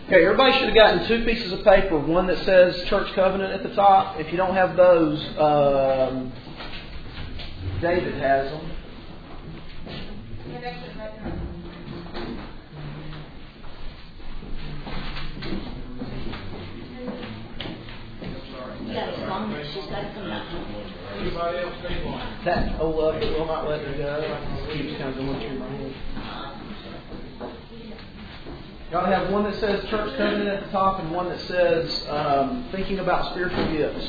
Okay, everybody should have gotten 2 pieces of paper. One that says Church Covenant at the top. If you don't have those, David has them. Anybody else need one? That it will not let her go. It keeps kind of going through my head. Y'all have one that says Church Covenant at the top and one that says Thinking About Spiritual Gifts.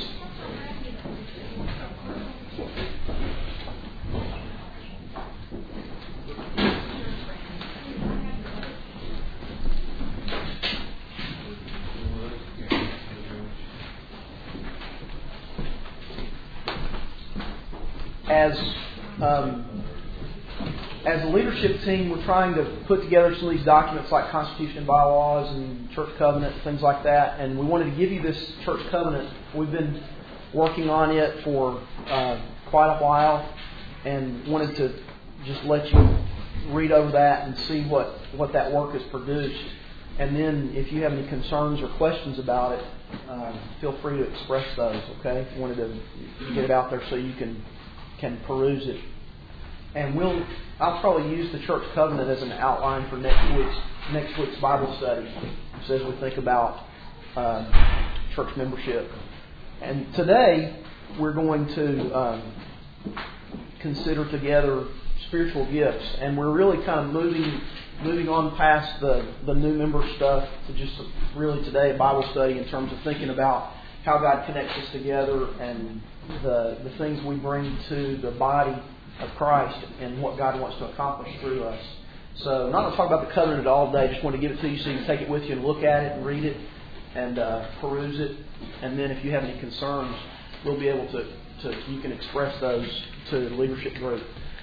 As a leadership team, we're trying to put together some of these documents like Constitution and Bylaws and Church Covenant, things like that. And we wanted to give you this Church Covenant. We've been working on it for quite a while and wanted to just let you read over that and see what that work has produced. And then if you have any concerns or questions about it, feel free to express those, okay? If you wanted to get it out there so you can peruse it. And I'll probably use the Church Covenant as an outline for next week's Bible study, just as we think about church membership. And today we're going to consider together spiritual gifts, and we're really kind of moving on past the new member stuff to just really today a Bible study in terms of thinking about how God connects us together and the things we bring to the body of Christ and what God wants to accomplish through us. So I'm not going to talk about the covenant all day. Just want to give it to you so you can take it with you and look at it and read it and peruse it. And then if you have any concerns, we'll be able to you can express those to the leadership group.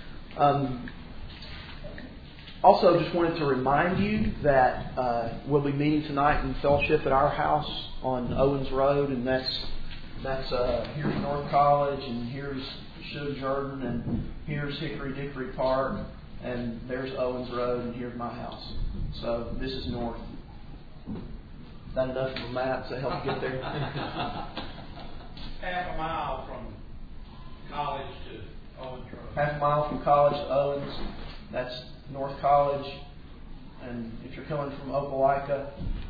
Also, just wanted to remind you that we'll be meeting tonight in fellowship at our house on Owens Road, and that's here's North College, and here's Suge Jordan, and here's Hickory Dickory Park, and there's Owens Road, and here's my house. So this is north. Is that enough of a map to help you get there? Half a mile from College to Owens Road. Half a mile from College to Owens. That's North College. And if you're coming from Opelika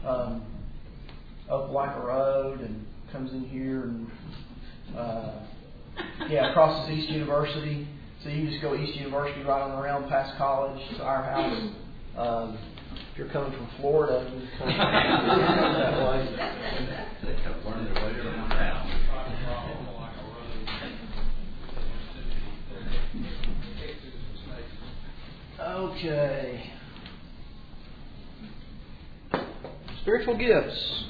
Road, and comes in here and crosses East University. So you can just go East University right on around past College to our house. If you're coming from Florida, you just come that way. They kept learning their way around town. Okay. Spiritual gifts.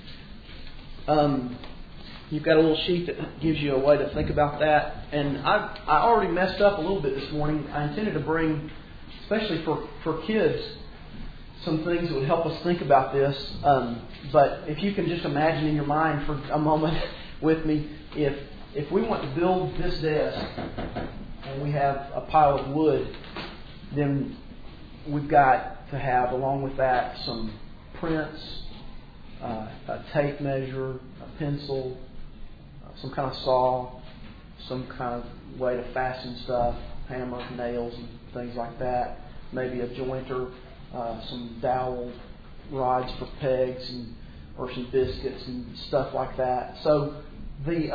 You've got a little sheet that gives you a way to think about that. And I already messed up a little bit this morning. I intended to bring, especially for kids, some things that would help us think about this. But if you can just imagine in your mind for a moment with me, if we want to build this desk and we have a pile of wood, then we've got to have, along with that, some prints, a tape measure, a pencil, some kind of saw, some kind of way to fasten stuff, hammer, nails, and things like that. Maybe a jointer, some dowel rods for pegs, or some biscuits and stuff like that. So the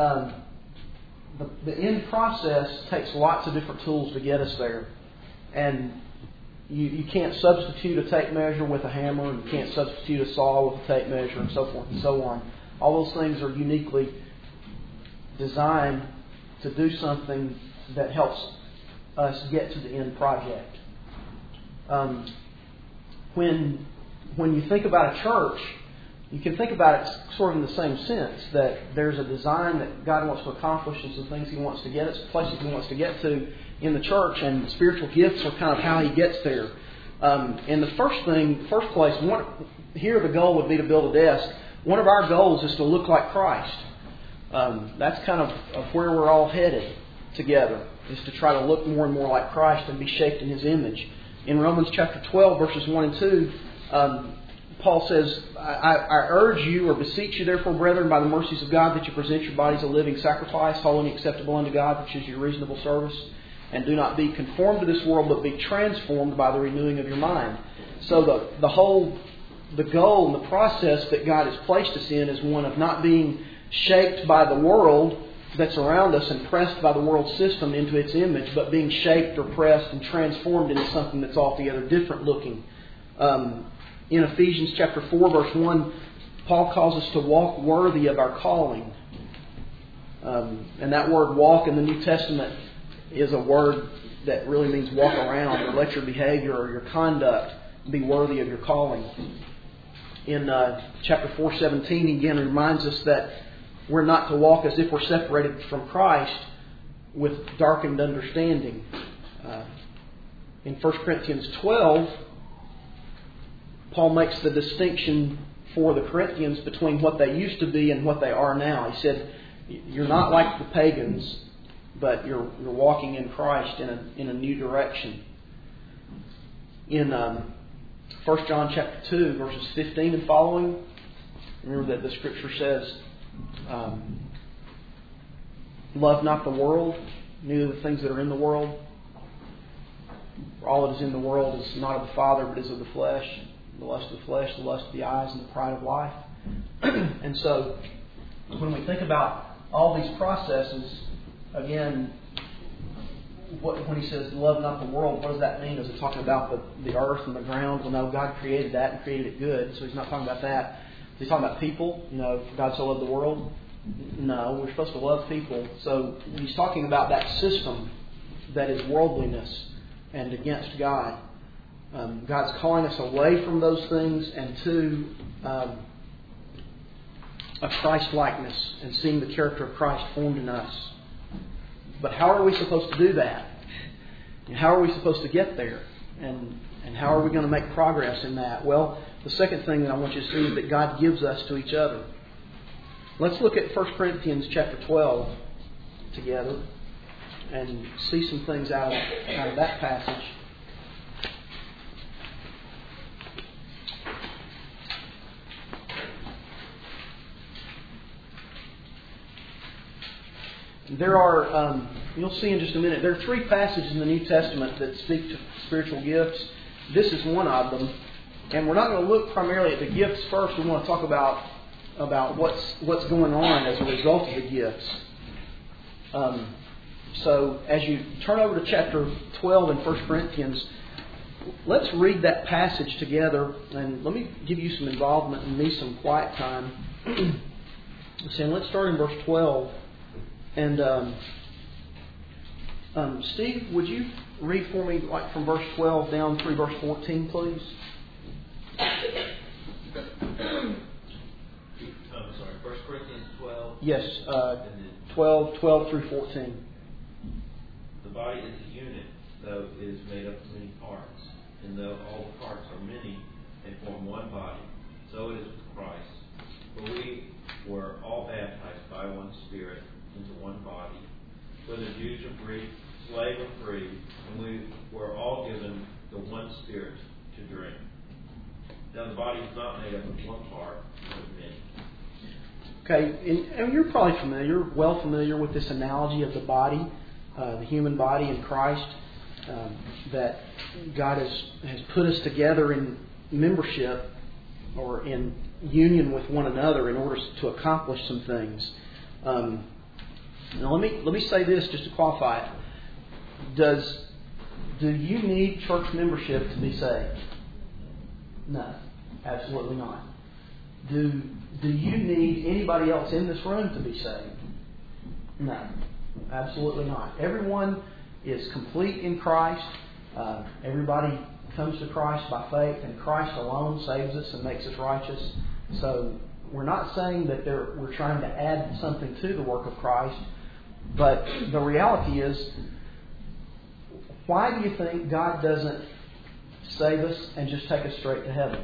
end process takes lots of different tools to get us there. And you can't substitute a tape measure with a hammer, and you can't substitute a saw with a tape measure, and so forth and so on. All those things are uniquely designed to do something that helps us get to the end project. When you think about a church, you can think about it sort of in the same sense, that there's a design that God wants to accomplish and some things He wants to get us, places He wants to get to in the church, and spiritual gifts are kind of how He gets there. And the first place, here the goal would be to build a desk. One of our goals is to look like Christ. That's kind of where we're all headed together, is to try to look more and more like Christ and be shaped in His image. In Romans chapter 12, verses 1 and 2, Paul says, I urge you or beseech you, therefore, brethren, by the mercies of God, that you present your bodies a living sacrifice, holy and acceptable unto God, which is your reasonable service. And do not be conformed to this world, but be transformed by the renewing of your mind. So the goal and the process that God has placed us in is one of not being shaped by the world that's around us and pressed by the world system into its image, but being shaped or pressed and transformed into something that's altogether different looking. In Ephesians chapter 4, verse 1, Paul calls us to walk worthy of our calling. And that word walk in the New Testament is a word that really means walk around or let your behavior or your conduct be worthy of your calling. In chapter 4:17, he again reminds us that we're not to walk as if we're separated from Christ with darkened understanding. In 1 Corinthians 12, Paul makes the distinction for the Corinthians between what they used to be and what they are now. He said, you're not like the pagans, but you're walking in Christ in a new direction. In 1 John chapter 2, verses 15 and following, remember that the Scripture says, love not the world, neither the things that are in the world. For all that is in the world is not of the Father, but is of the flesh. The lust of the flesh, the lust of the eyes, and the pride of life. And so, when we think about all these processes, again, when he says love not the world, what does that mean? Is it talking about the earth and the ground? Well, no, God created that and created it good, so he's not talking about that. He's talking about people. God so loved the world. No, we're supposed to love people. So he's talking about that system that is worldliness and against God. God's calling us away from those things and to a Christ-likeness and seeing the character of Christ formed in us. But how are we supposed to do that? And how are we supposed to get there? And how are we going to make progress in that? Well, the second thing that I want you to see is that God gives us to each other. Let's look at 1 Corinthians chapter 12 together and see some things out of that passage. There are, you'll see in just a minute, there are 3 passages in the New Testament that speak to spiritual gifts. This is one of them. And we're not going to look primarily at the gifts first. We want to talk about what's going on as a result of the gifts. So as you turn over to chapter 12 in 1 Corinthians, let's read that passage together. And let me give you some involvement and me some quiet time. So let's start in verse 12. And Steve, would you read for me like from verse 12 down through verse 14, please? Sorry, 1 Corinthians 12. Yes, 12 through 14. The body is a unit, though it is made up of many parts. And though all the parts are many, they form one body. So it is with Christ. For we were all baptized by one Spirit into one body, whether Jews or Greeks, slave or free, and we were all given the one Spirit to drink. Now the body is not made up of one part, but of many. Okay, and you're probably well familiar with this analogy of the body, the human body in Christ, that God has put us together in membership or in union with one another in order to accomplish some things. Now let me say this just to qualify it. Do you need church membership to be saved? No, absolutely not. Do you need anybody else in this room to be saved? No, absolutely not. Everyone is complete in Christ. Everybody comes to Christ by faith, and Christ alone saves us and makes us righteous. So we're not saying that we're trying to add something to the work of Christ, but the reality is, why do you think God doesn't save us and just take us straight to heaven?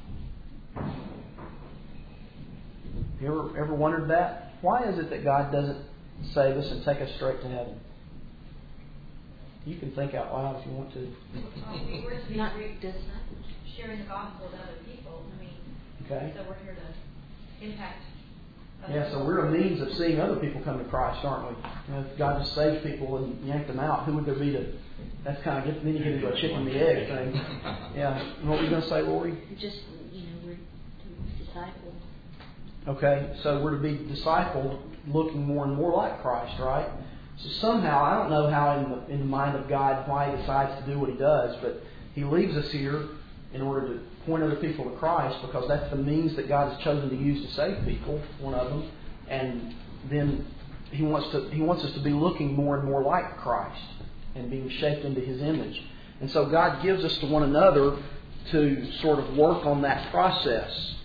You ever wondered that? Why is it that God doesn't save us and take us straight to heaven? You can think out loud if you want to. We're to be sharing the gospel to other people. I mean, Okay? So we're here to impact. Yeah, so we're a means of seeing other people come to Christ, aren't we? If God just saved people and yanked them out, who would there be to... That's kind of... Then you get into a chicken and the egg thing. Yeah. What were you going to say, Lori? Just, we're to disciple. Okay, so we're to be discipled looking more and more like Christ, right? So somehow, I don't know how in the mind of God why He decides to do what He does, but He leaves us here in order to point other people to Christ, because that's the means that God has chosen to use to save people, one of them. And then He wants us to be looking more and more like Christ and being shaped into His image. And so God gives us to one another to sort of work on that process.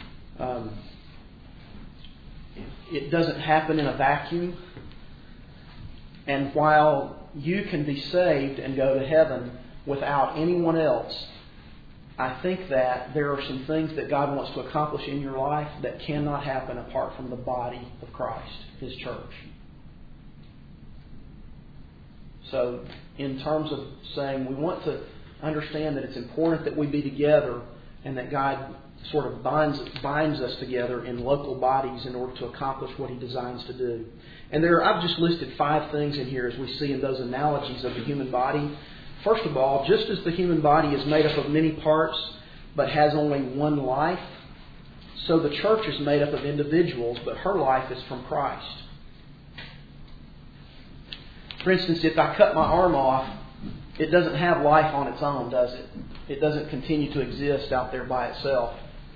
It doesn't happen in a vacuum. And while you can be saved and go to heaven without anyone else, I think that there are some things that God wants to accomplish in your life that cannot happen apart from the body of Christ, His church. So, in terms of saying we want to understand that it's important that we be together and that God sort of binds us together in local bodies in order to accomplish what He designs to do. And I've just listed 5 things in here as we see in those analogies of the human body. First of all, just as the human body is made up of many parts but has only one life, so the church is made up of individuals, but her life is from Christ. For instance, if I cut my arm off, it doesn't have life on its own, does it? It doesn't continue to exist out there by itself.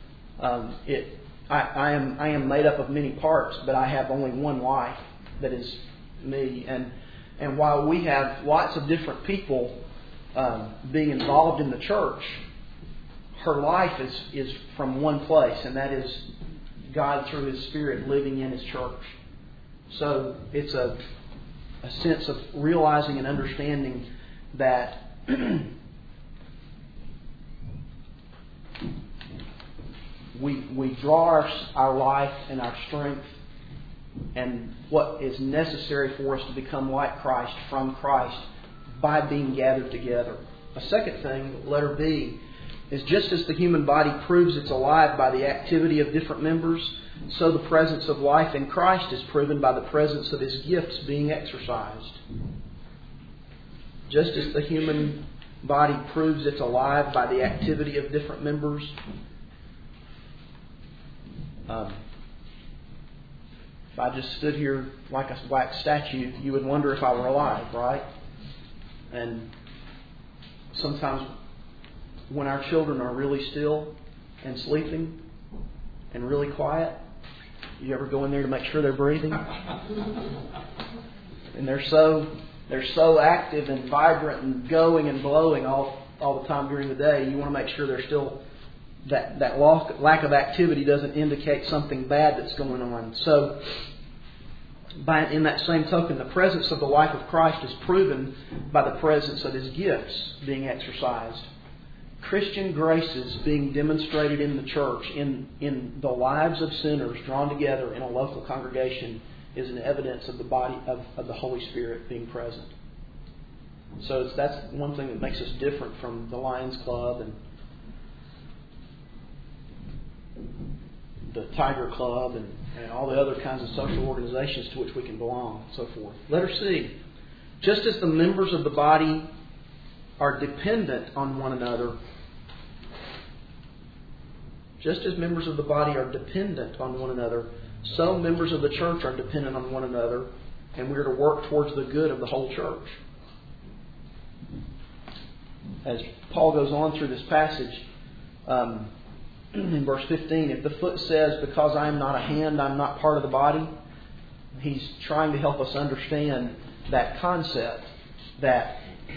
I am made up of many parts, but I have only one life that is me. And while we have lots of different people being involved in the church, her life is from one place, and that is God through His Spirit living in His church. So it's a sense of realizing and understanding that we draw our life and our strength and what is necessary for us to become like Christ from Christ by being gathered together. A second thing, letter B, is just as the human body proves it's alive by the activity of different members, so the presence of life in Christ is proven by the presence of His gifts being exercised. Just as the human body proves it's alive by the activity of different members, if I just stood here like a wax statue, you would wonder if I were alive, right? And sometimes when our children are really still and sleeping and really quiet, you ever go in there to make sure they're breathing? And they're so active and vibrant and going and blowing all the time during the day. You want to make sure they're still that lack of activity doesn't indicate something bad that's going on. So, in that same token, the presence of the life of Christ is proven by the presence of His gifts being exercised. Christian graces being demonstrated in the church, in the lives of sinners drawn together in a local congregation, is an evidence of the body of the Holy Spirit being present. So that's one thing that makes us different from the Lions Club and the Tiger Club and all the other kinds of social organizations to which we can belong, and so forth. Letter C. Just as the members of the body are dependent on one another, just as members of the body are dependent on one another, so members of the church are dependent on one another, and we are to work towards the good of the whole church. As Paul goes on through this passage, in verse 15, if the foot says, because I am not a hand, I'm not part of the body, he's trying to help us understand that concept that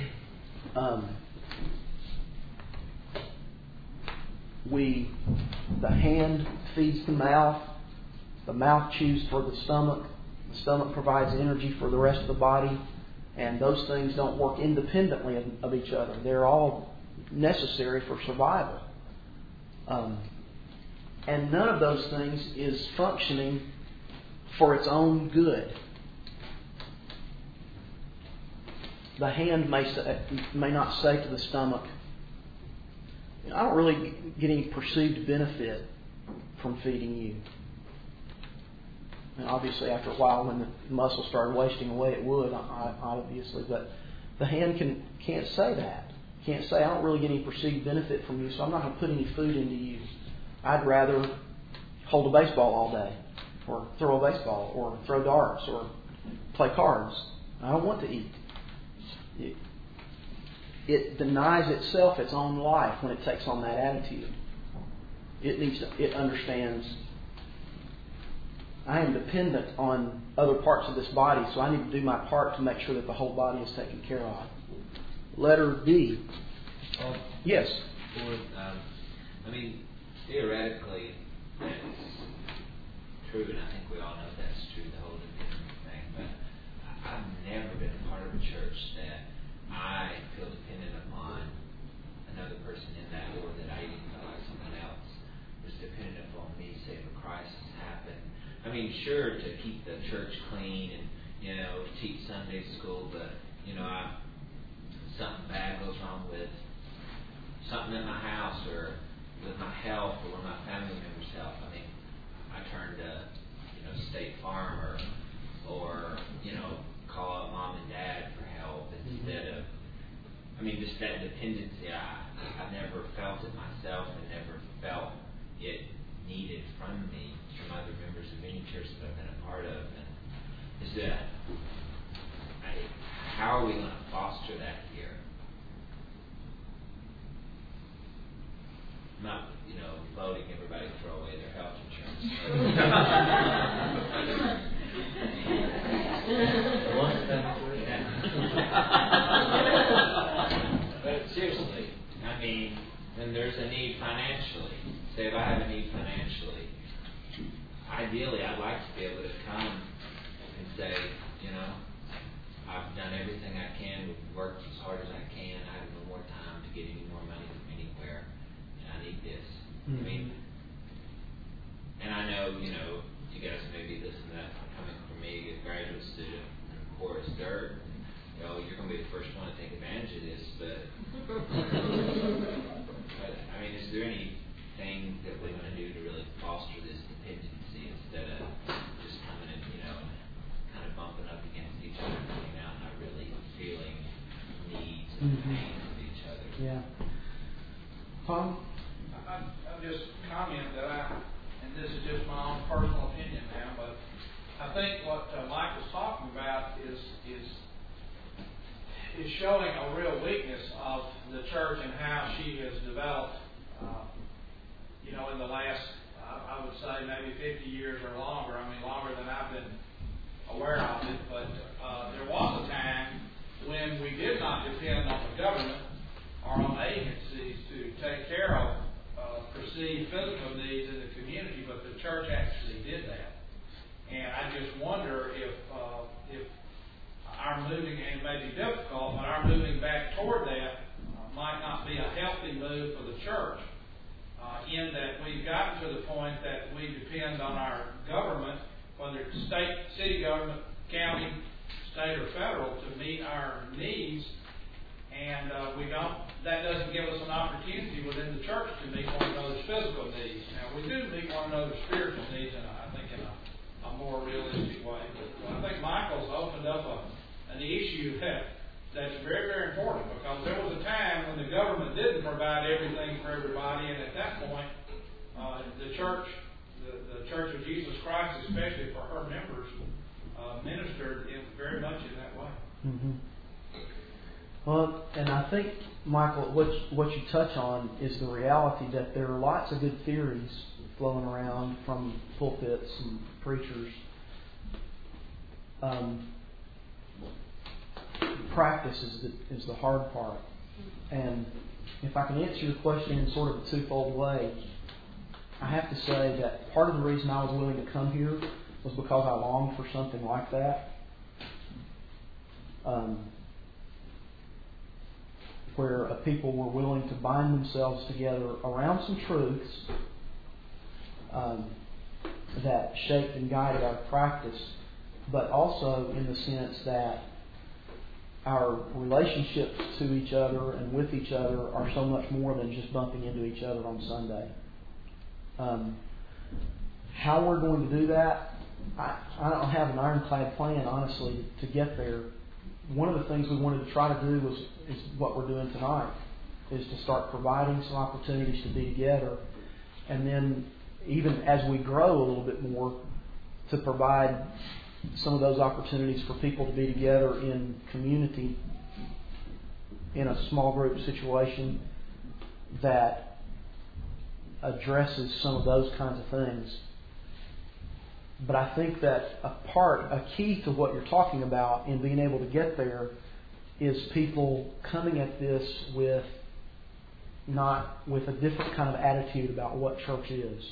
the hand feeds the mouth chews for the stomach provides energy for the rest of the body, and those things don't work independently of each other. They're all necessary for survival. And none of those things is functioning for its own good. The hand may not say to the stomach, I don't really get any perceived benefit from feeding you. And obviously, after a while, when the muscle started wasting away, it would, obviously. But the hand can't say that. Can't say, I don't really get any perceived benefit from you, so I'm not going to put any food into you. I'd rather hold a baseball all day, or throw a baseball, or throw darts, or play cards. I don't want to eat. It denies itself its own life when it takes on that attitude. It understands, I am dependent on other parts of this body, so I need to do my part to make sure that the whole body is taken care of. Letter D. Yes. Theoretically, that's true, and I think we all know that's true, the whole dependent thing. But I've never been a part of a church that I feel dependent upon another person in that, or that I even feel like someone else was dependent upon me, say, if a crisis happened. Sure, to keep the church clean and, teach Sunday school, but, something bad goes wrong with something in my house or with my health or with my family member's health. I turn to, State Farm or call up mom and dad for help instead of, just that dependency. I've never felt it myself and never felt it needed from me, from other members of any church that I've been a part of. And is that, how are we going to foster that here? Not, voting everybody to throw away their health insurance. But seriously, when there's a need financially, say if I have a need financially, ideally I'd like to be able to come and say, I've done everything I can, worked as hard as I can, I have no more time to get any more money from anywhere, and I need this. Mm-hmm. And I know, you guys may be listening to that coming from me, a graduate student, and of course, dirt. You're going to be the first one to take advantage of this, but is there anything that we're going to do to really foster this dependency instead of just coming in, kind of bumping up against each other, coming out, not really feeling needs and pains of each other? Yeah. Tom? I'll just comment that and this is just my own personal opinion now, but I think what Mike was talking about is showing a real weakness of the church and how she has developed, in the last, I would say, maybe 50 years or longer. Longer than I've been aware of it. But there was a time when we did not depend on the government or on agencies to take care of perceived physical needs in the community, but the church actually did that. And I just wonder if our moving, and it may be difficult, but our moving back toward that might not be a healthy move for the church, in that we've gotten to the point that we depend on our government, whether it's state, city government, county, state, or federal, to meet our needs, and that doesn't give us an opportunity within the church to meet one another's physical needs. Now, we do meet one another's spiritual needs, in a more realistic way. But I think Michael's opened up an issue that's very, very important, because there was a time when the government didn't provide everything for everybody, and at that point, the church, the Church of Jesus Christ, especially for her members, ministered very much in that way. Mm-hmm. Well, and I think, Michael, what you touch on is the reality that there are lots of good theories flowing around from pulpits and preachers. Practice is the hard part. And if I can answer your question in sort of a twofold way, I have to say that part of the reason I was willing to come here was because I longed for something like that. Where people were willing to bind themselves together around some truths that shaped and guided our practice, but also in the sense that our relationships to each other and with each other are so much more than just bumping into each other on Sunday. how we're going to do that, I don't have an ironclad plan, honestly, to get there. One of the things we wanted to try to do is what we're doing tonight, is to start providing some opportunities to be together. And then even as we grow a little bit more, to provide some of those opportunities for people to be together in community in a small group situation that addresses some of those kinds of things. But I think that a key to what you're talking about in being able to get there is people coming at this with a different kind of attitude about what church is.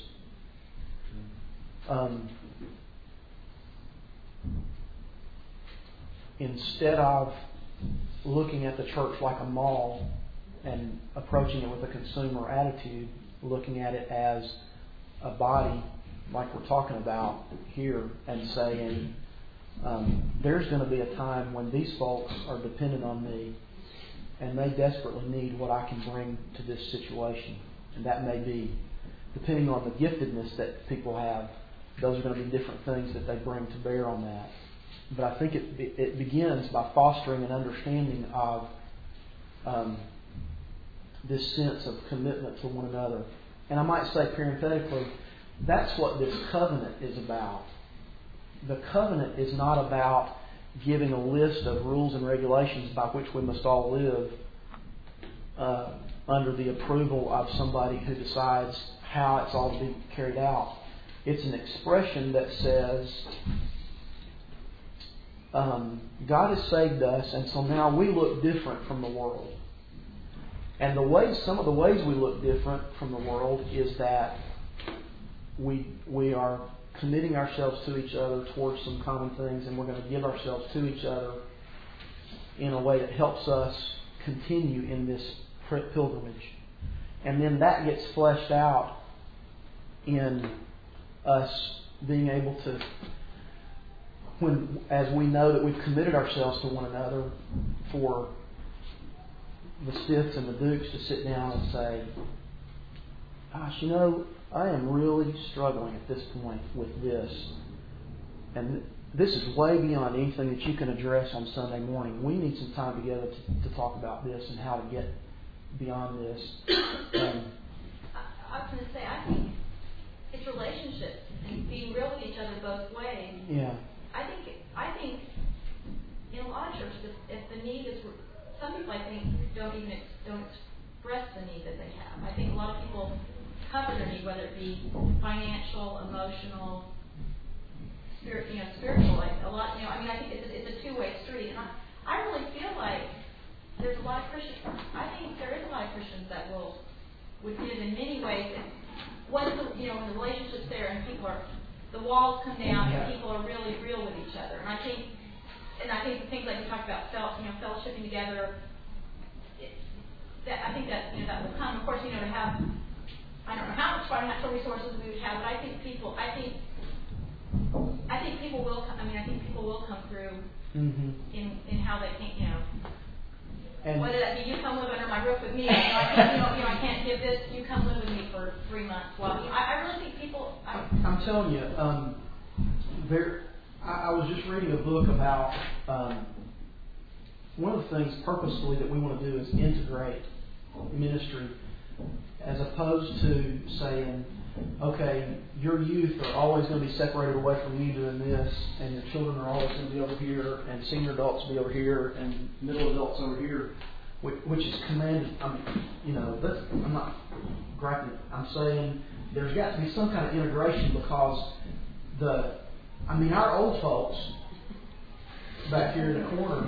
Instead of looking at the church like a mall and approaching it with a consumer attitude, looking at it as a body like we're talking about here and saying, there's going to be a time when these folks are dependent on me and they desperately need what I can bring to this situation. And that may be, depending on the giftedness that people have, those are going to be different things that they bring to bear on that. But I think it begins by fostering an understanding of this sense of commitment to one another. And I might say parenthetically, that's what this covenant is about. The covenant is not about giving a list of rules and regulations by which we must all live under the approval of somebody who decides how it's all to be carried out. It's an expression that says, God has saved us, and so now we look different from the world. And some of the ways we look different from the world is that we are committing ourselves to each other towards some common things, and we're going to give ourselves to each other in a way that helps us continue in this pilgrimage. And then that gets fleshed out in us being able to, as we know that we've committed ourselves to one another, for the stiffs and the dukes to sit down and say, gosh, I am really struggling at this point with this. And this is way beyond anything that you can address on Sunday morning. We need some time together to talk about this and how to get beyond this. I was going to say, I think it's relationships and being real with each other both ways. Yeah. I think in a lot of churches, if the need is, some people I think don't express the need that they have. I think a lot of people cover their need, whether it be financial, emotional, spiritual. Like a lot, I think it's a two-way street, and I really feel like there's a lot of Christians. I think there is a lot of Christians that would give in many ways. When the relationship's there and the walls come down and people are really real with each other, and I think the things like you talked about, fellowshipping together. I think that will come. Of course, to have. I don't know how much financial resources we would have, but I think people will. I think people will come through in how they think. And whether that be you come live under my roof with me, I can't give this. You come live with me for 3 months. Well, I really think people. I'm telling you, I was just reading a book about one of the things purposefully that we want to do is integrate ministry, as opposed to saying, okay, your youth are always going to be separated away from you doing this, and your children are always going to be over here, and senior adults will be over here, and middle adults over here, which is commanded. I'm not griping. I'm saying there's got to be some kind of integration, because our old folks back here in the corner,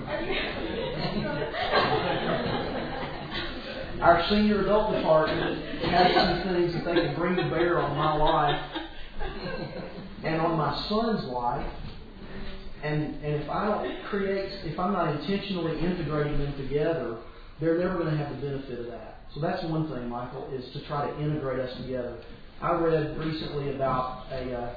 our senior adult department has some things that they can bring to bear on my life and on my son's life. And if I'm not intentionally integrating them together, they're never going to have the benefit of that. So that's one thing, Michael, is to try to integrate us together. I read recently about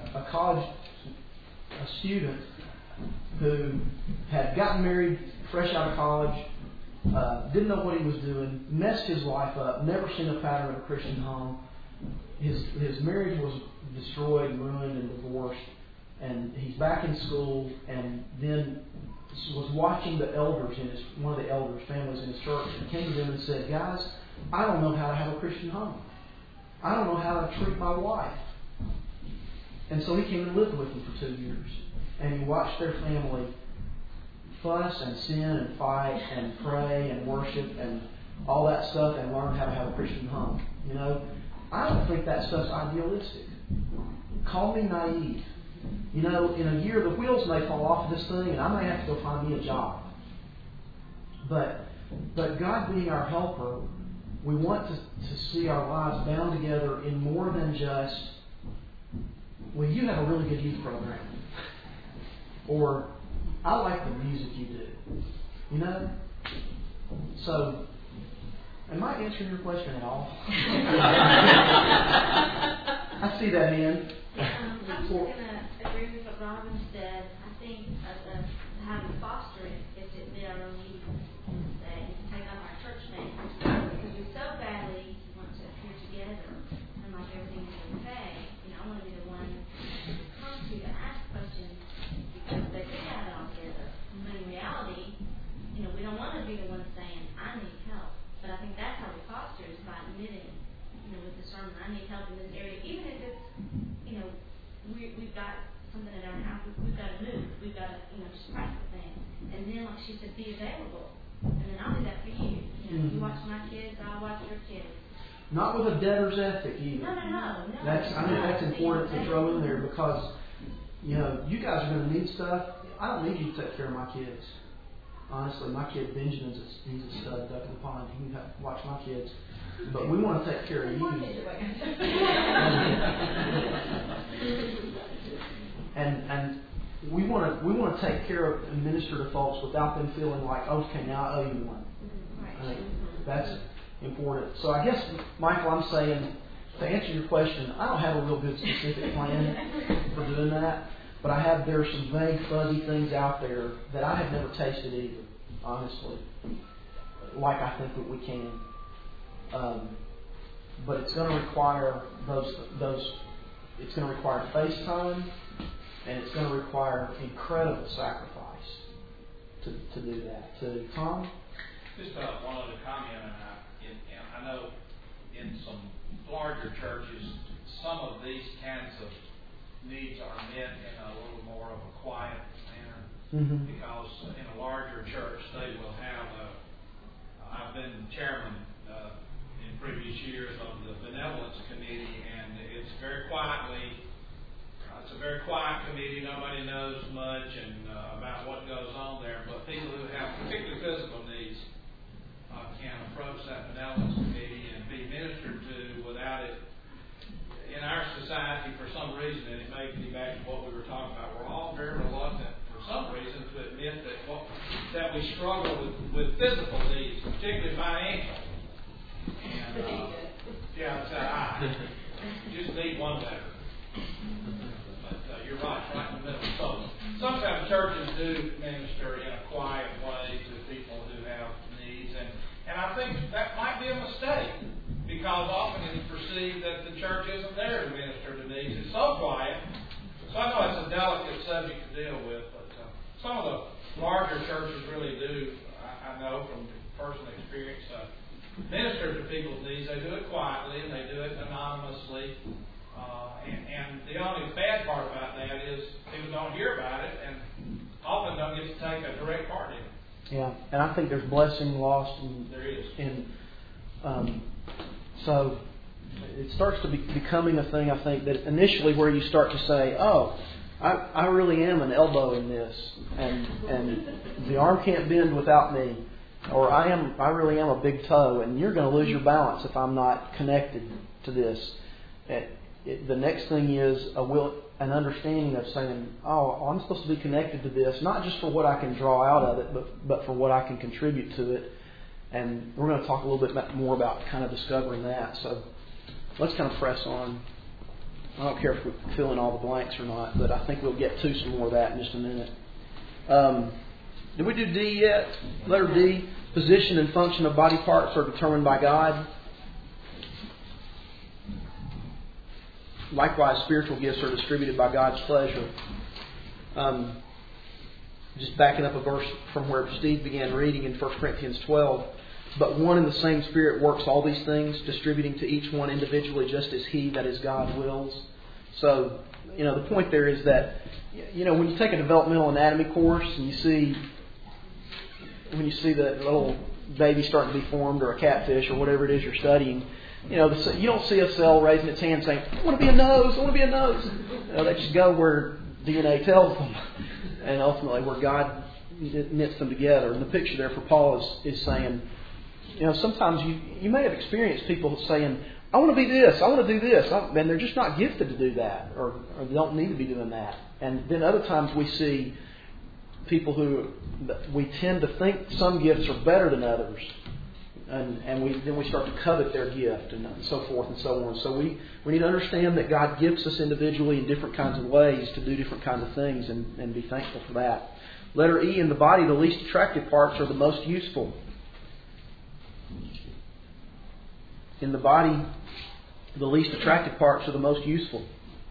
a student who had gotten married fresh out of college, didn't know what he was doing, messed his life up, never seen a pattern of a Christian home, his marriage was destroyed, ruined, and divorced, and he's back in school, and then was watching the elders one of the elders' families in his church, and came to them and said, "Guys, I don't know how to have a Christian home. I don't know how to treat my wife." And so he came and lived with them for 2 years, and he watched their family fuss and sin and fight and pray and worship and all that stuff, and learn how to have a Christian home. You know, I don't think that stuff's idealistic. Call me naive. You know, in a year the wheels may fall off of this thing, and I may have to go find me a job. But God being our helper, we want to see our lives bound together in more than just, well, you have a really good youth program, or I like the music you do. You know? So, am I answering your question at all? I see that hand. I'm just going to agree with what Robin said. I think having fostering is to admit our own needs and say, take on our church name. Because we so badly want to appear together and like everything is okay. You know, I want to be the one to come to you and ask questions because they do have it all together. But in reality, you know, we don't want to be the one saying, I need help. But I think that's how we foster is by admitting, you know, with the sermon, I need help in this area, even if it's, you know, we've got something in our house, we've got to move, we've got to, you know, just practice things. And then, like she said, be available. And then I'll do that for you. You know, you watch my kids, I'll watch your kids. Not with a debtor's ethic either. No. That's important to throw in there because, you know, you guys are going to need stuff. I don't need you to take care of my kids. Honestly, my kid Benjamin's he's a stud, duck in the pond. He can watch my kids. But we want to take care of you. And we want to take care of and minister to folks without them feeling like, okay, now I owe you one. I think that's important. So I guess, Michael, I'm saying, to answer your question, I don't have a real good specific plan for doing that. But there are some vague, fuzzy things out there that I have never tasted either, honestly. Like I think that we can. But it's going to require those. It's going to require face time, and it's going to require incredible sacrifice to do that. To Tom? Just one other comment, and I know in some larger churches, some of these kinds of needs are met in a little more of a quiet manner. Mm-hmm. Because in a larger church, they will have I've been chairman in previous years of the benevolence committee, and it's a very quiet committee. Nobody knows much about what goes on there, but people who have particularly physical needs can approach that benevolence committee and be ministered to without it. In our society, for some reason, and it may be back to what we were talking about, we're all very reluctant, for some reason, to admit that we struggle with physical needs, particularly financial. And just need one better. But you're right in the middle. So sometimes churches do minister in a quiet way to people who have needs, and I think that might be a mistake. Because often it's perceived that the church isn't there to minister to needs. It's so quiet. So I know it's a delicate subject to deal with, but some of the larger churches really do, I know from personal experience, minister to people's needs. They do it quietly and they do it anonymously. And the only bad part about that is people don't hear about it and often don't get to take a direct part in it. Yeah, and I think there's blessing lost There is. So it starts to be becoming a thing, I think, that initially where you start to say, oh, I really am an elbow in this, and the arm can't bend without me, or I really am a big toe, and you're going to lose your balance if I'm not connected to this. The next thing is an understanding of saying, oh, I'm supposed to be connected to this, not just for what I can draw out of it, but for what I can contribute to it. And we're going to talk a little bit more about kind of discovering that. So let's kind of press on. I don't care if we fill in all the blanks or not, but I think we'll get to some more of that in just a minute. Did we do D yet? Letter D, position and function of body parts are determined by God. likewise, spiritual gifts are distributed by God's pleasure. Just backing up a verse from where Steve began reading in 1 Corinthians 12. But one and the same Spirit works all these things, distributing to each one individually just as He, that is God, wills. So, the point there is that, when you take a developmental anatomy course and you see the little baby starting to be formed, or a catfish, or whatever it is you're studying, you don't see a cell raising its hand saying, I want to be a nose, I want to be a nose. They just go where DNA tells them, and ultimately where God knits them together. And the picture there for Paul is saying, sometimes you may have experienced people saying, I want to be this, I want to do this, and they're just not gifted to do that, or they don't need to be doing that. And then other times we see people who we tend to think some gifts are better than others, and then we start to covet their gift, and so forth and so on. So we need to understand that God gifts us individually in different kinds of ways to do different kinds of things, and be thankful for that. Letter E, in the body, the least attractive parts are the most useful. In the body, the least attractive parts are the most useful.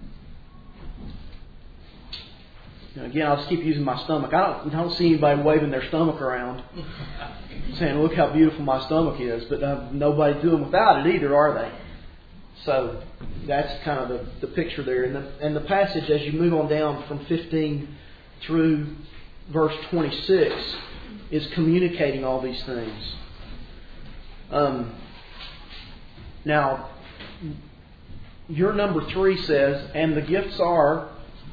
Again, I'll just keep using my stomach. I don't see anybody waving their stomach around saying, look how beautiful my stomach is. But nobody's doing without it either, are they? So that's kind of the picture there. And the passage, as you move on down from 15 through verse 26, is communicating all these things. Now, your number 3 says, and the gifts are ...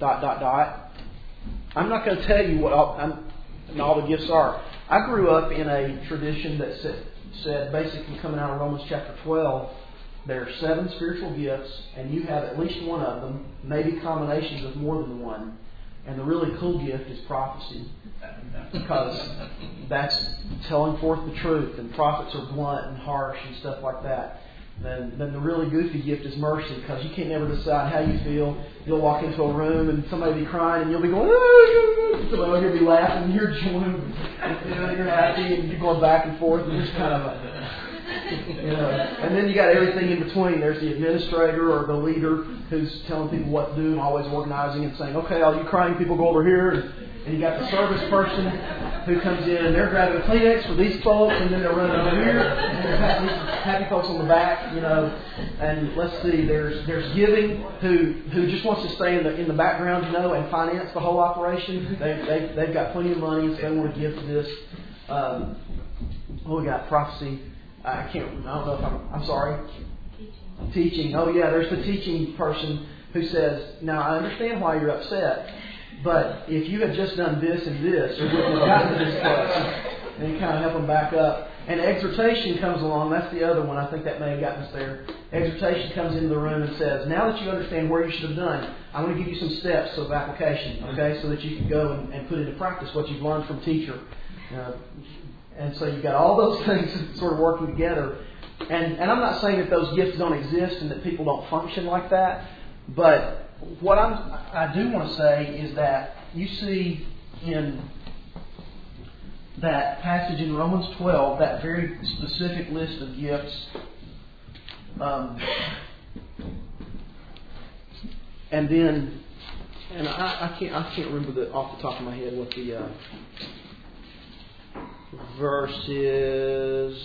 I'm not going to tell you what all the gifts are. I grew up in a tradition that said, basically coming out of Romans chapter 12, there are 7 spiritual gifts, and you have at least one of them, maybe combinations of more than one. And the really cool gift is prophecy, because that's telling forth the truth, and prophets are blunt and harsh and stuff like that. Then the really goofy gift is mercy, because you can't never decide how you feel. You'll walk into a room and somebody will be crying and you'll be going, ah! Somebody will be laughing and you're joining, you're happy, and you're going back and forth, and it's kind of and then you got everything in between. There's the administrator or the leader who's telling people what to do and always organizing and saying, okay, all you crying people go over here. And you got the service person who comes in and they're grabbing a Kleenex for these folks, and then they're running over here, and they're patting these happy folks on the back, And let's see, there's giving who just wants to stay in the background, and finance the whole operation. They've got plenty of money, so they want to give to this. We got prophecy. I don't know if I'm sorry. Teaching. Oh yeah, there's the teaching person who says, now I understand why you're upset, but if you had just done this and this, you wouldn't have gotten to this place. And you kind of help them back up. And exhortation comes along. That's the other one. I think that may have gotten us there. Exhortation comes into the room and says, now that you understand where you should have done, I'm going to give you some steps of application, okay, so that you can go and put into practice what you've learned from teacher. And so you've got all those things sort of working together. And I'm not saying that those gifts don't exist and that people don't function like that. But what I do want to say is that you see in that passage in Romans 12, that very specific list of gifts. And then, I can't remember off the top of my head what the verse is.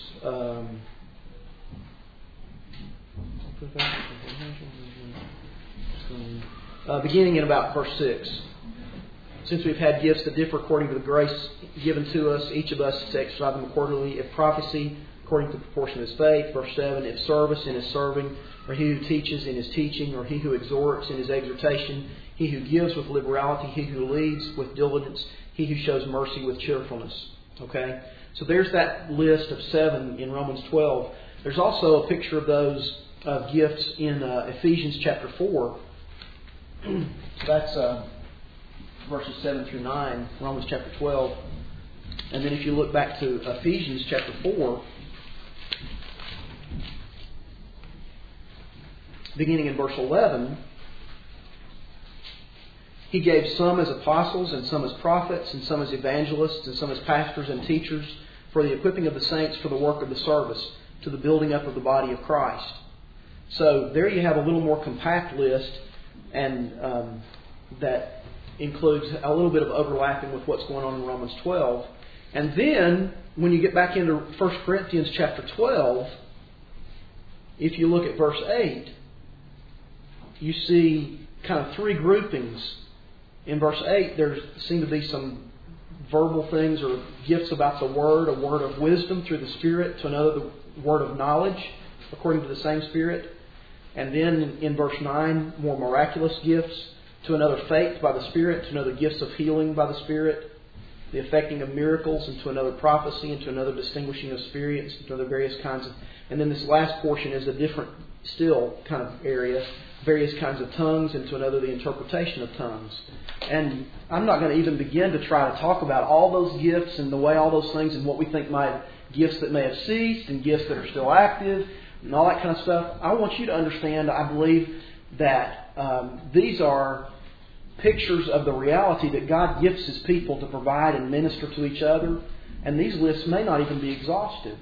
Beginning in about verse 6. Since we've had gifts that differ according to the grace given to us, each of us is to exercise them accordingly. If prophecy, according to the proportion of his faith. Verse 7, if service, in his serving. Or he who teaches, in his teaching. Or he who exhorts, in his exhortation. He who gives with liberality. He who leads with diligence. He who shows mercy with cheerfulness. Okay? So there's that list of 7 in Romans 12. There's also a picture of those gifts in Ephesians chapter 4. That's verses 7 through 9, Romans chapter 12. And then if you look back to Ephesians chapter 4, beginning in verse 11, he gave some as apostles, and some as prophets, and some as evangelists, and some as pastors and teachers, for the equipping of the saints for the work of the service, to the building up of the body of Christ, So there you have a little more compact list, and that includes a little bit of overlapping with what's going on in Romans 12. And then, when you get back into 1 Corinthians chapter 12, if you look at verse 8, you see kind of three groupings. In verse 8, there seem to be some verbal things or gifts about the Word, a word of wisdom through the Spirit, to another the word of knowledge, according to the same Spirit. And then in verse 9, more miraculous gifts, to another faith by the Spirit, to another gifts of healing by the Spirit, the effecting of miracles, and to another prophecy, and to another distinguishing of spirits, and to other various kinds of... And then this last portion is a different, still kind of area, various kinds of tongues, and to another the interpretation of tongues. And I'm not going to even begin to try to talk about all those gifts and the way all those things and what we think might... Gifts that may have ceased and gifts that are still active and all that kind of stuff. I want you to understand, I believe, that these are pictures of the reality that God gifts His people to provide and minister to each other. And these lists may not even be exhaustive.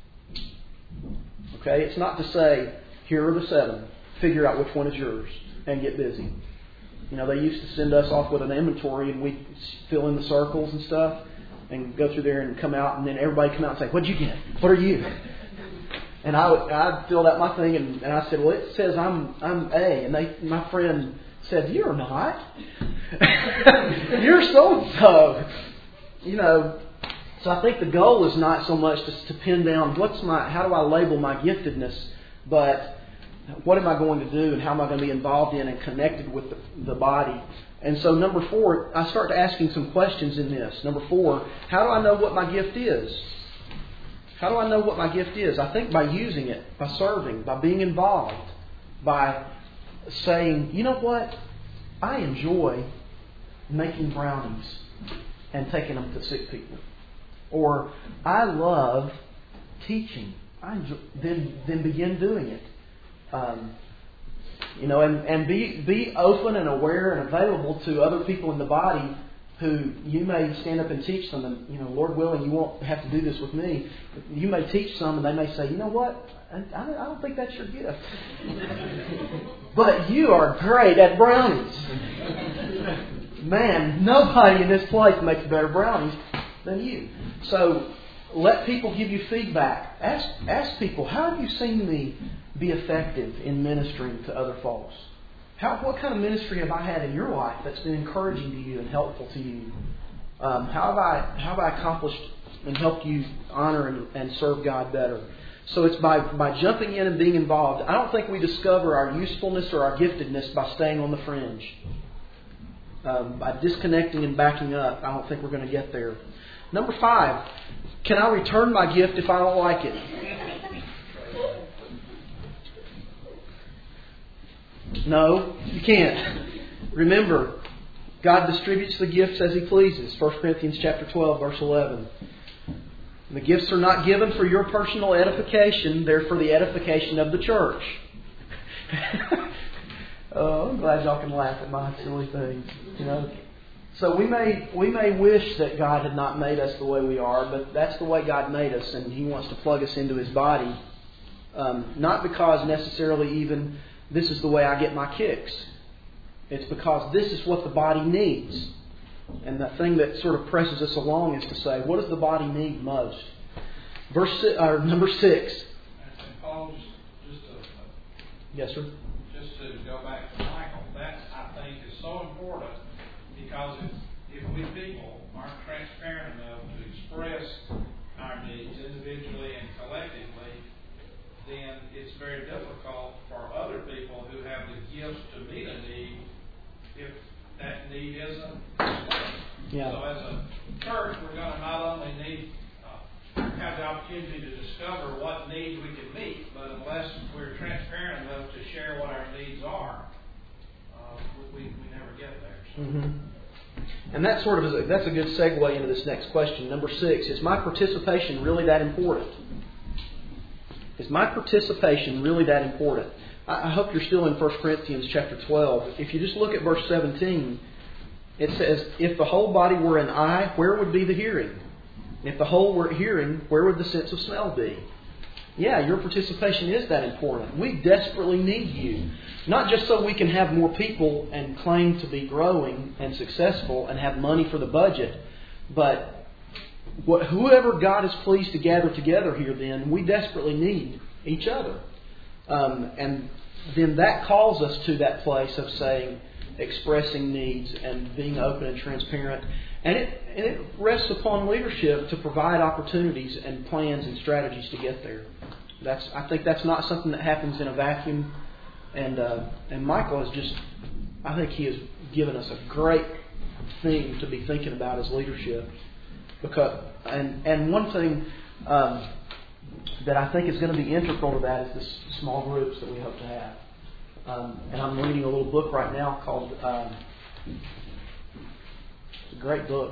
Okay? It's not to say, here are the 7. Figure out which one is yours and get busy. You know, they used to send us off with an inventory and we'd fill in the circles and stuff and go through there and come out, and then everybody come out and say, "What'd you get? What are you?" And I filled out my thing, and I said, "Well, it says I'm A." And my friend said, "You're not. You're so and so." You know. So I think the goal is not so much to pin down how do I label my giftedness, but what am I going to do and how am I going to be involved in and connected with the body. And so number 4, I start asking some questions in this. Number 4, how do I know what my gift is? How do I know what my gift is? I think by using it, by serving, by being involved, by saying, you know what? I enjoy making brownies and taking them to sick people. Or I love teaching. Then begin doing it. And be open and aware and available to other people in the body who you may stand up and teach them, and Lord willing, you won't have to do this with me. You may teach some, and they may say, "You know what? I don't think that's your gift, but you are great at brownies." Man, nobody in this place makes better brownies than you. So let people give you feedback. Ask people, how have you seen me be effective in ministering to other folks? What kind of ministry have I had in your life that's been encouraging to you and helpful to you? How have I accomplished and helped you honor and serve God better? So it's by jumping in and being involved. I don't think we discover our usefulness or our giftedness by staying on the fringe. By disconnecting and backing up, I don't think we're going to get there. Number 5, can I return my gift if I don't like it? No, you can't. Remember, God distributes the gifts as He pleases. 1 Corinthians chapter 12, verse 11. The gifts are not given for your personal edification. They're for the edification of the church. Oh, I'm glad y'all can laugh at my silly things. So we may wish that God had not made us the way we are, but that's the way God made us, and He wants to plug us into His body. Not because necessarily even this is the way I get my kicks. It's because this is what the body needs. And the thing that sort of presses us along is to say, what does the body need most? Number 6. And Paul, yes, sir. Just to go back to Michael, that I think is so important, because if we people aren't transparent enough to express our needs individually and collectively, then it's very difficult for other people who have the gifts to meet a need if that need isn't explained. Yeah. So as a church, we're going to not only need have the opportunity to discover what needs we can meet, but unless we're transparent enough to share what our needs are, we never get there. So. Mm-hmm. And that that's a good segue into this next question. Number 6, is my participation really that important? Is my participation really that important? I hope you're still in 1 Corinthians chapter 12. If you just look at verse 17, it says, if the whole body were an eye, where would be the hearing? If the whole were hearing, where would the sense of smell be? yeah, your participation is that important. We desperately need you. Not just so we can have more people and claim to be growing and successful and have money for the budget, but whoever God is pleased to gather together here, then we desperately need each other. And then that calls us to that place of saying, expressing needs and being open and transparent. And it rests upon leadership to provide opportunities and plans and strategies to get there. I think that's not something that happens in a vacuum. And Michael has I think he has given us a great thing to be thinking about as leadership. And one thing that I think is going to be integral to that is the small groups that we hope to have. And I'm reading a little book right now called, it's a great book.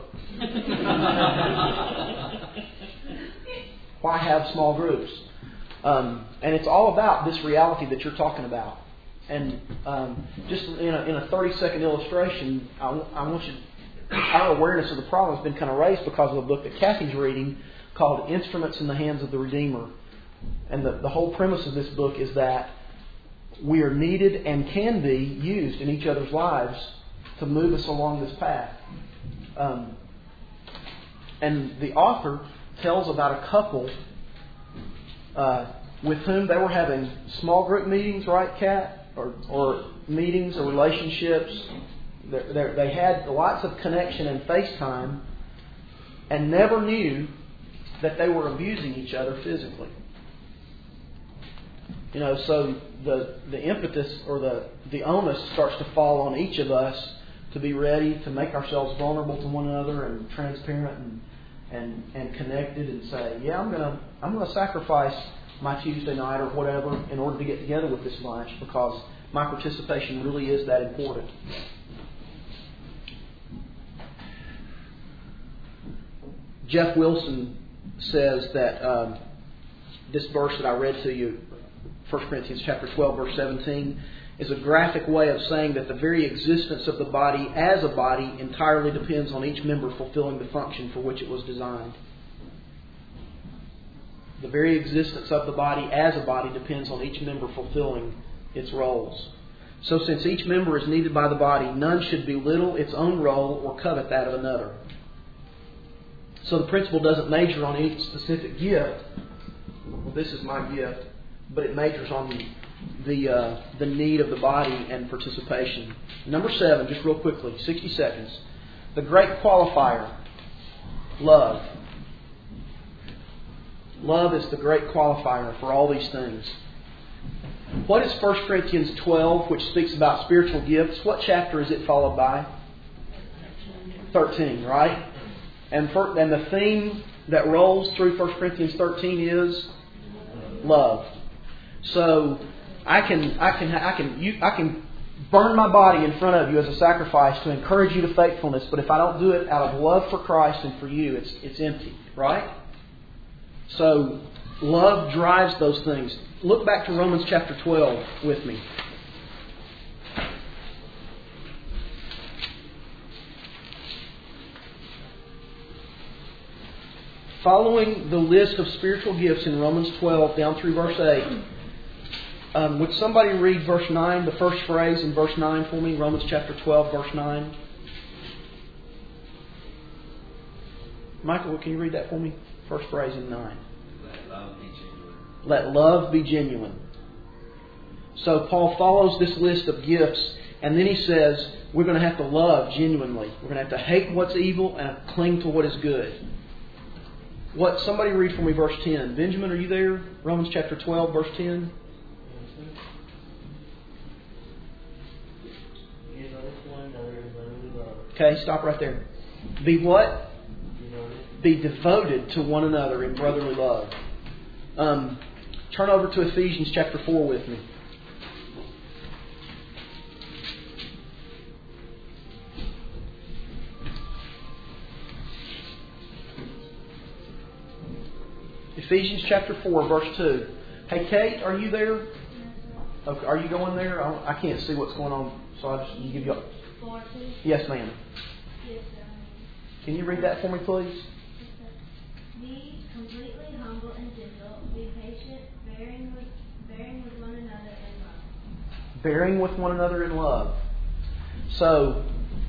Why Have Small Groups? And it's all about this reality that you're talking about. And just in a 30-second illustration, I want you. Our awareness of the problem has been kind of raised because of a book that Kathy's reading called Instruments in the Hands of the Redeemer. And the whole premise of this book is that we are needed and can be used in each other's lives to move us along this path. And the author tells about a couple with whom they were having small group meetings, right, Kat? Or meetings or relationships. They had lots of connection and FaceTime and never knew that they were abusing each other physically. So the impetus or the onus starts to fall on each of us to be ready to make ourselves vulnerable to one another and transparent and connected and say, yeah, I'm gonna sacrifice my Tuesday night or whatever in order to get together with this bunch because my participation really is that important. Jeff Wilson says that this verse that I read to you, 1 Corinthians chapter 12, verse 17, is a graphic way of saying that the very existence of the body as a body entirely depends on each member fulfilling the function for which it was designed. The very existence of the body as a body depends on each member fulfilling its roles. So since each member is needed by the body, none should belittle its own role or covet that of another. So the principle doesn't major on any specific gift. Well, this is my gift. But it majors on the need of the body and participation. Number 7, just real quickly, 60 seconds. The great qualifier, love. Love is the great qualifier for all these things. What is 1 Corinthians 12, which speaks about spiritual gifts? What chapter is it followed by? 13, right? And the theme that rolls through 1 Corinthians 13 is love. So I can burn my body in front of you as a sacrifice to encourage you to faithfulness, but if I don't do it out of love for Christ and for you, it's empty, right? So love drives those things. Look back to Romans chapter 12 with me. Following the list of spiritual gifts in Romans 12 down through verse 8, would somebody read verse 9, the first phrase in verse 9 for me? Romans chapter 12, verse 9. Michael, can you read that for me? First phrase in 9. Let love be genuine. So Paul follows this list of gifts, and then he says we're going to have to love genuinely. We're going to have to hate what's evil and cling to what is good. Somebody read for me verse 10. Benjamin, are you there? Romans chapter 12, verse 10. Okay, stop right there. Be what? Be devoted to one another in brotherly love. Turn over to Ephesians chapter 4 with me. Ephesians chapter 4, verse 2. Hey, Kate, are you there? Okay, are you going there? I can't see what's going on, so I just give you a... 4, 2? Yes, ma'am. Yes, Can you read that for me, please? Be completely humble and gentle. Be patient, Bearing with one another in love. Bearing with one another in love. So,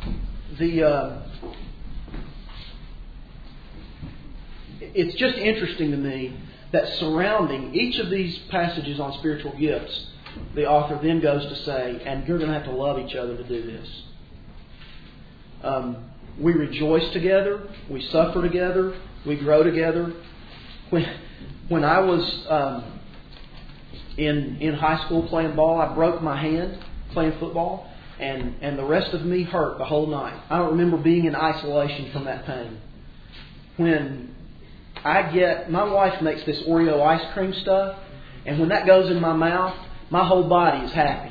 it's just interesting to me that surrounding each of these passages on spiritual gifts, the author then goes to say, and you're going to have to love each other to do this. We rejoice together, we suffer together, we grow together. When I was in high school playing ball, I broke my hand playing football, and the rest of me hurt the whole night. I don't remember being in isolation from that pain. When my wife makes this Oreo ice cream stuff, and when that goes in my mouth, my whole body is happy.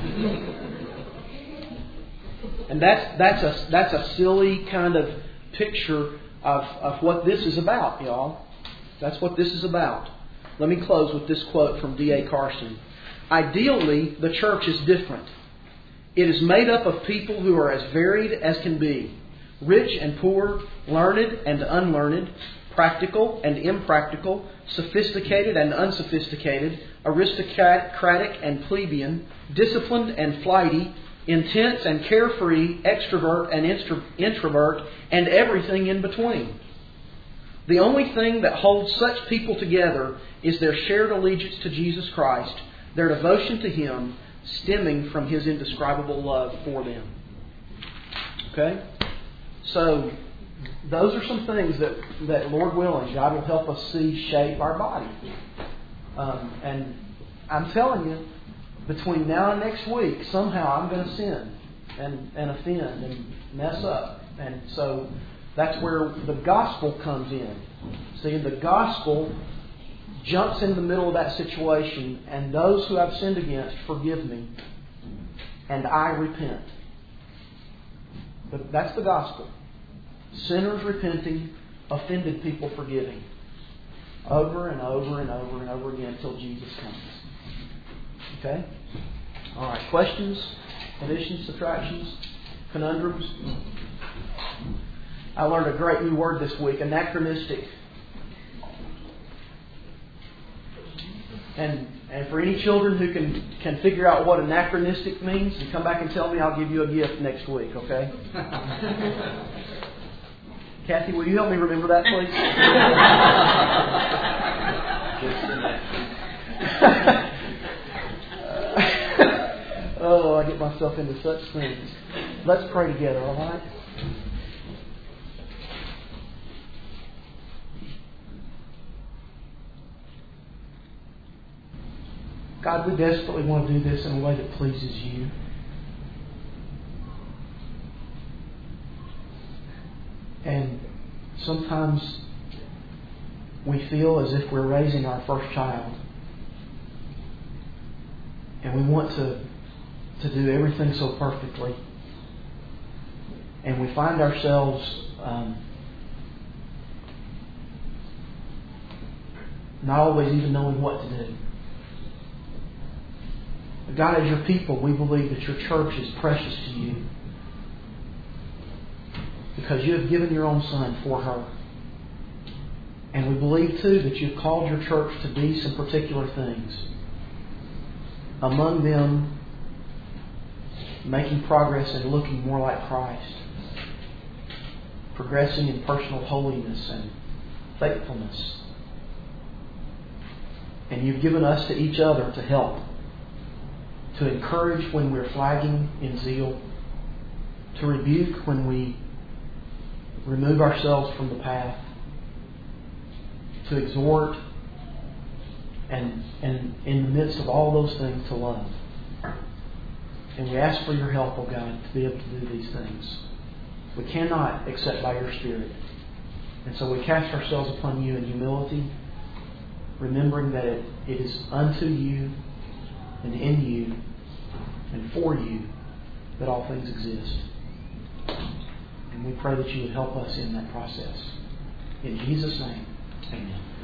And that's a silly kind of picture of what this is about, y'all. That's what this is about. Let me close with this quote from D.A. Carson. Ideally, the church is different. It is made up of people who are as varied as can be. Rich and poor, learned and unlearned, practical and impractical, sophisticated and unsophisticated, aristocratic and plebeian, disciplined and flighty, intense and carefree, extrovert and introvert, and everything in between. The only thing that holds such people together is their shared allegiance to Jesus Christ, their devotion to Him, stemming from His indescribable love for them. Okay? So, those are some things that Lord willing, God will help us see shape our body. And I'm telling you, between now and next week, somehow I'm going to sin and offend and mess up. And so that's where the gospel comes in. See, the gospel jumps in the middle of that situation, and those who I've sinned against forgive me, and I repent. But that's the gospel. Sinners repenting, offended people forgiving. Over and over and over and over again until Jesus comes. Okay? Alright, questions, additions, subtractions, conundrums? I learned a great new word this week, anachronistic. And for any children who can figure out what anachronistic means, you come back and tell me, I'll give you a gift next week, okay? Kathy, will you help me remember that, please? Oh, I get myself into such things. Let's pray together, all right? God, we desperately want to do this in a way that pleases You. And sometimes we feel as if we're raising our first child. And we want to do everything so perfectly. And we find ourselves not always even knowing what to do. But God, as Your people, we believe that Your church is precious to You. Because You have given Your own Son for her. And we believe too that You've called Your church to be some particular things. Among them, making progress and looking more like Christ. Progressing in personal holiness and faithfulness. And You've given us to each other to help. To encourage when we're flagging in zeal. To rebuke when we remove ourselves from the path. To exhort. And in the midst of all those things, to love. And we ask for Your help, O God, to be able to do these things. We cannot except by Your Spirit. And so we cast ourselves upon You in humility, remembering that it is unto You and in You and for You that all things exist. And we pray that You would help us in that process. In Jesus' name, amen.